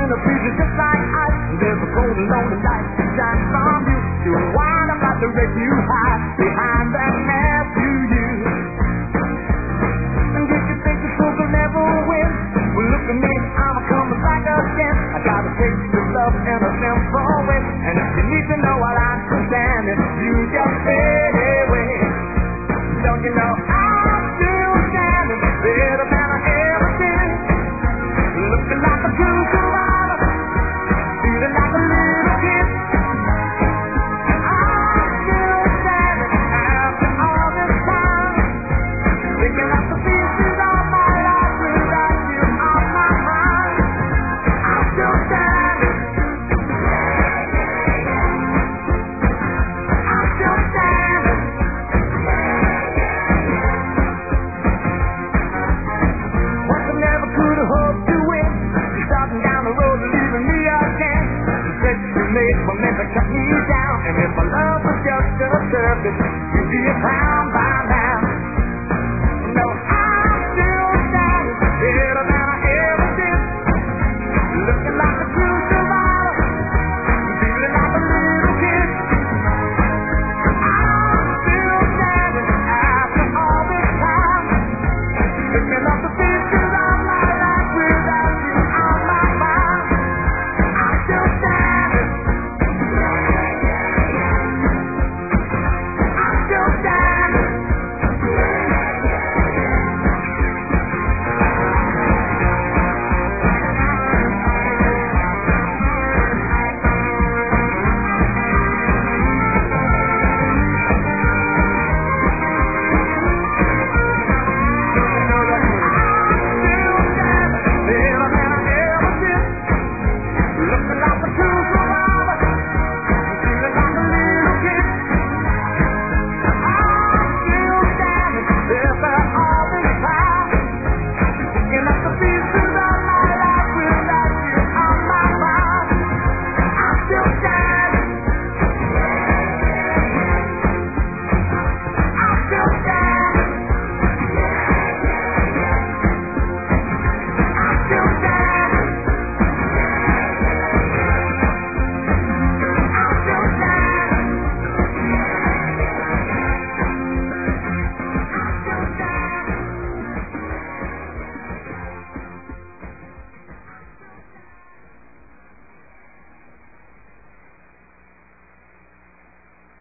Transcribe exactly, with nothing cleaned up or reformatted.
when the breeze is just like ice. There's a cold and lonely light that shines from you. You wind up like the wreck you hide behind that mask you use. And did you think the fool could never win? Well, look at me, I'm coming back again. I got a taste of love in a simple way. And if you need to know what I'm standing, you just fade away. Don't you know I'm still standing better than I ever been? Looking like a true survivor, feeling like a little kid. And I'm still standing after all this time, picking up the pieces of my life without you on my mind. I'm still standing. I'm still standing. What I never could have hoped to win. You're starting down the road and leaving me again. The threats you made will never cut me down. And if my love was just a surface, you'd be a pound.